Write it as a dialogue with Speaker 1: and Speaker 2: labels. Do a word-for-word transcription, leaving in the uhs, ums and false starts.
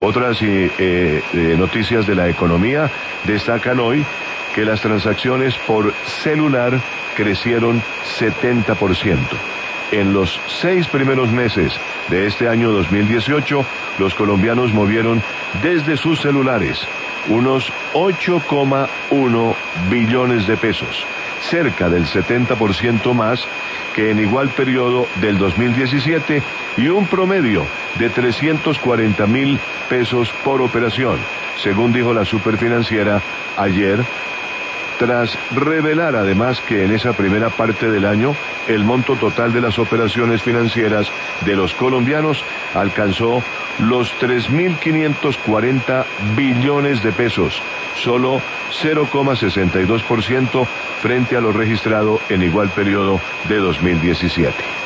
Speaker 1: Otras eh, eh, noticias de la economía destacan hoy que las transacciones por celular crecieron setenta por ciento. En los seis primeros meses de este año dos mil dieciocho, los colombianos movieron desde sus celulares unos ocho coma uno billones de pesos, cerca del setenta por ciento más que en igual periodo del dos mil diecisiete y un promedio de trescientos cuarenta mil pesos por operación, según dijo la superfinanciera ayer, tras revelar además que en esa primera parte del año el monto total de las operaciones financieras de los colombianos alcanzó los tres mil quinientos cuarenta billones de pesos, solo cero coma sesenta y dos por ciento frente a lo registrado en igual periodo de dos mil diecisiete.